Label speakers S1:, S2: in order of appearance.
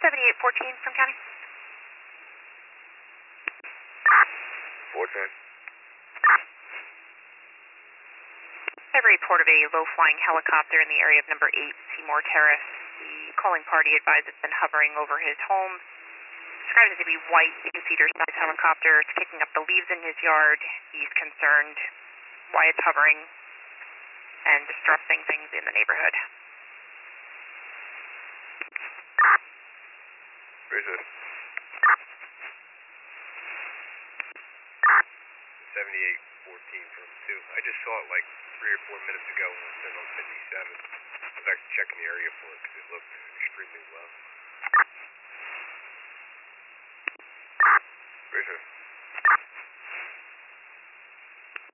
S1: 7814 from County.
S2: 410.
S1: I have a report of a low-flying helicopter in the area of number 8 Seymour Terrace. The calling party advised it's been hovering over his home. Describes it to be white, 2-seater-size helicopter. It's kicking up the leaves in his yard. He's concerned why it's hovering and disrupting things in the neighborhood.
S2: Where's this? 7814 from 2. I just saw it like 3 or 4 minutes ago when it was on 57. I was actually checking the area for it because it looked extremely low.